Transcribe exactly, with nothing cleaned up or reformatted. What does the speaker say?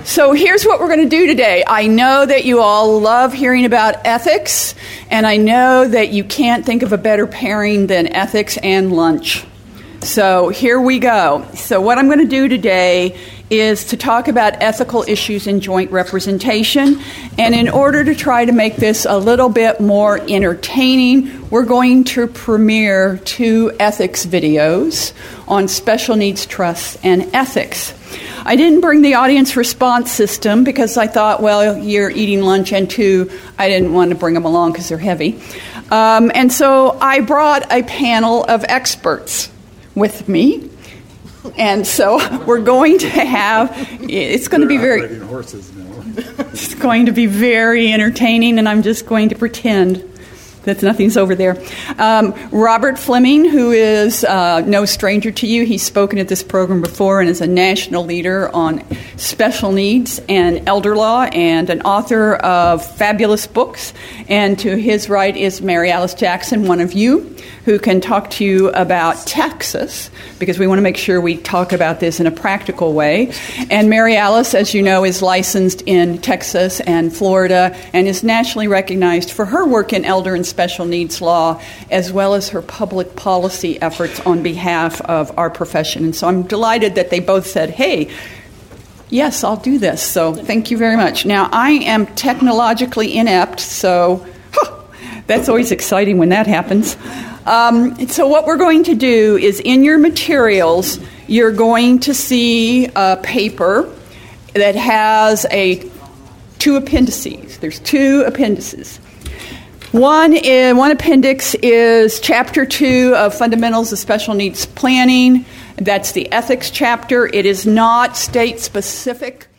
So here's what we're going to do today. I know that you all love hearing about ethics, and I know that you can't think of a better pairing than ethics and lunch. So here we go. So what I'm going to do today is to talk about ethical issues in joint representation. And in order to try to make this a little bit more entertaining, we're going to premiere two ethics videos on special needs trusts and ethics. I didn't bring the audience response system because I thought, well, you're eating lunch, and two, I didn't want to bring them along because they're heavy. Um, and so I brought a panel of experts with me. And so we're going to have, it's going to be very, horses now. It's going to be very entertaining, and I'm just going to pretend that nothing's over there. Um, Robert Fleming, who is uh, no stranger to you. He's spoken at this program before and is a national leader on special needs and elder law and an author of fabulous books. And to his right is Mary Alice Jackson, one of you, who can talk to you about Texas, because we want to make sure we talk about this in a practical way. And Mary Alice, as you know, is licensed in Texas and Florida and is nationally recognized for her work in elder and special needs law, as well as her public policy efforts on behalf of our profession. And so I'm delighted that they both said, hey, yes, I'll do this. So thank you very much. Now, I am technologically inept, so huh, that's always exciting when that happens. Um, so what we're going to do is in your materials, you're going to see a paper that has a two appendices. There's two appendices. One, is, one appendix is Chapter two of Fundamentals of Special Needs Planning. That's the ethics chapter. It is not state-specific